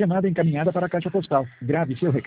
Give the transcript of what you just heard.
Chamada encaminhada para a caixa postal. Grave seu recado.